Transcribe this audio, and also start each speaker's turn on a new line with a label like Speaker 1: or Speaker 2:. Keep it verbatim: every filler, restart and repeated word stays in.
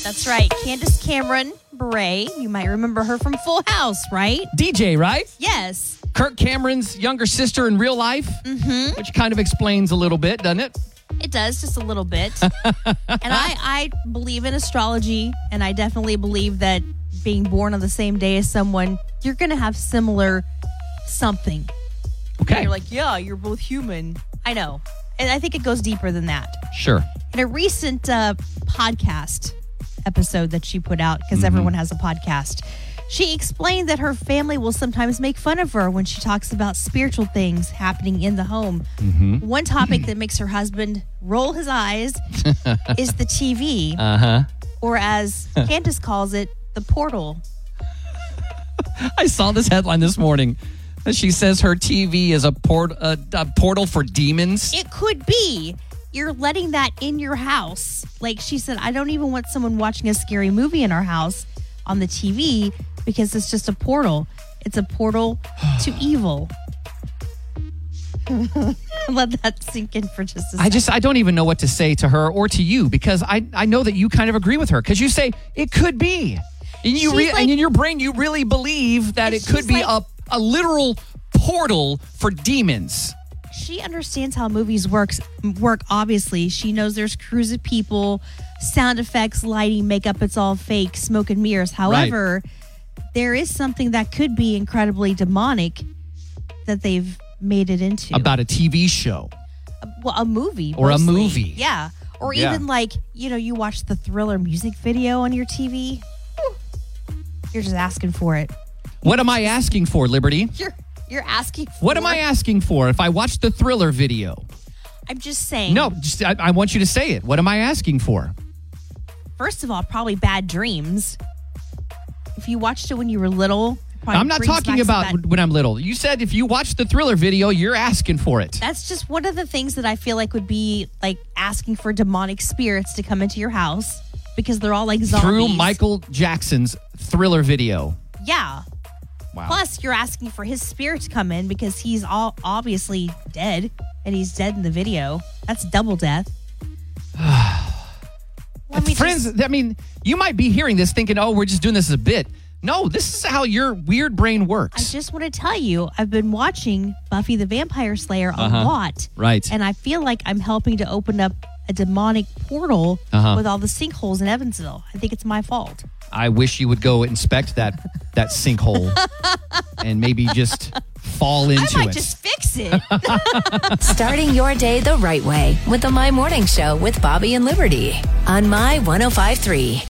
Speaker 1: That's right. Candace Cameron Bure. You might remember her from Full House, right?
Speaker 2: D J, right?
Speaker 1: Yes.
Speaker 2: Kirk Cameron's younger sister in real life, mm-hmm. which kind of explains a little bit, doesn't it?
Speaker 1: It does, just a little bit. And I, I believe in astrology, and I definitely believe that being born on the same day as someone, you're going to have similar something.
Speaker 2: Okay.
Speaker 1: And you're like, yeah, you're both human. I know. And I think it goes deeper than that.
Speaker 2: Sure.
Speaker 1: In a recent uh, podcast episode that she put out, because mm-hmm. everyone has a podcast, she explained that her family will sometimes make fun of her when she talks about spiritual things happening in the home. Mm-hmm. One topic that makes her husband roll his eyes is the T V,
Speaker 2: uh-huh.
Speaker 1: or as Candace calls it, the portal.
Speaker 2: I saw this headline this morning. She says her T V is a, port, a, a portal for demons.
Speaker 1: It could be. You're letting that in your house. Like she said, I don't even want someone watching a scary movie in our house on the T V because it's just a portal. It's a portal to evil. Let that sink in for just a second.
Speaker 2: I just, I don't even know what to say to her or to you because I, I know that you kind of agree with her because you say it could be. And, you re- like, and in your brain, you really believe that it could be like, a, a literal portal for demons.
Speaker 1: She understands how movies works work, obviously. She knows there's crews of people, sound effects, lighting, makeup, it's all fake, smoke and mirrors. However, right. there is something that could be incredibly demonic that they've made it into.
Speaker 2: About a T V show.
Speaker 1: A, well, a movie.
Speaker 2: Or
Speaker 1: mostly.
Speaker 2: a movie.
Speaker 1: Yeah. Or
Speaker 2: yeah.
Speaker 1: even like, you know, you watch the Thriller music video on your T V. You're just asking for it.
Speaker 2: What am I asking for, Liberty?
Speaker 1: You're you're asking for
Speaker 2: What am I asking for if I watch the Thriller video?
Speaker 1: I'm just saying.
Speaker 2: No, just I, I want you to say it. What am I asking for?
Speaker 1: First of all, probably bad dreams. If you watched it when you were little,
Speaker 2: I'm not talking about when I'm little. You said if you watch the Thriller video, you're asking for it.
Speaker 1: That's just one of the things that I feel like would be like asking for demonic spirits to come into your house because they're all like zombies.
Speaker 2: Through Michael Jackson's Thriller video.
Speaker 1: Yeah.
Speaker 2: Wow.
Speaker 1: Plus, you're asking for his spirit to come in because he's all obviously dead, and he's dead in the video. That's double death.
Speaker 2: Friends, just... I mean, you might be hearing this thinking, oh, we're just doing this as a bit. No, this is how your weird brain works.
Speaker 1: I just want to tell you, I've been watching Buffy the Vampire Slayer a
Speaker 2: uh-huh.
Speaker 1: lot.
Speaker 2: Right.
Speaker 1: And I feel like I'm helping to open up a demonic portal uh-huh. with all the sinkholes in Evansville. I think it's my fault.
Speaker 2: I wish you would go inspect that that sinkhole and maybe just fall into it.
Speaker 1: I might it. just fix it.
Speaker 3: Starting your day the right way with the My Morning Show with Bobby and Liberty on My one oh five point three.